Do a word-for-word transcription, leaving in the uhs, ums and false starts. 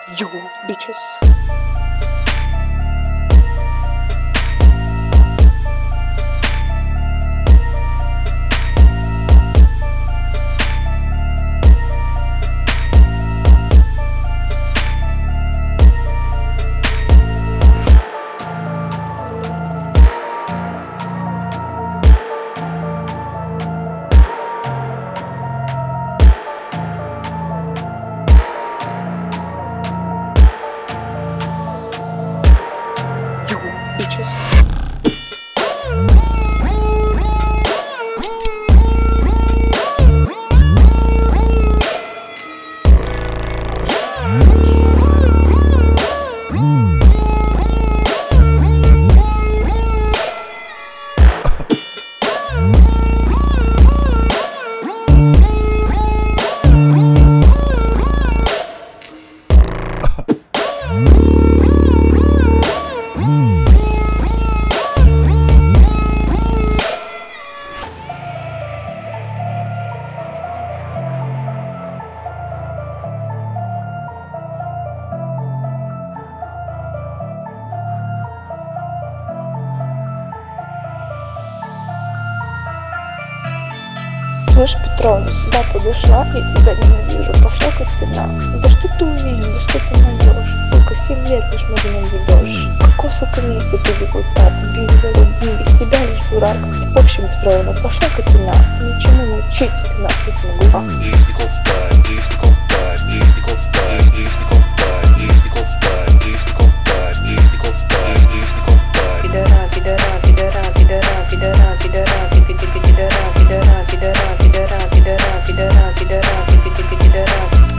You bitches. Bitches. Слышь, Петрова, сюда подошла, я тебя ненавижу, пошла-ка ты на. Да что ты умеешь, да что ты найдешь? Только семь лет лишь магазин ведешь. Какой, сука, месте ты депутат? Без голубей, без тебя лишь дурак. В общем, Петровна, пошла-ка ты на. Ничему не учить, ты нахуй смогла. Листиков стайл, листиков стайл, листиков стайл, листиков стайл, листиков стайл, листиков стайл, листиков стайл, листиков стайл. Пидора, пидора, пидора, пидора, пидора.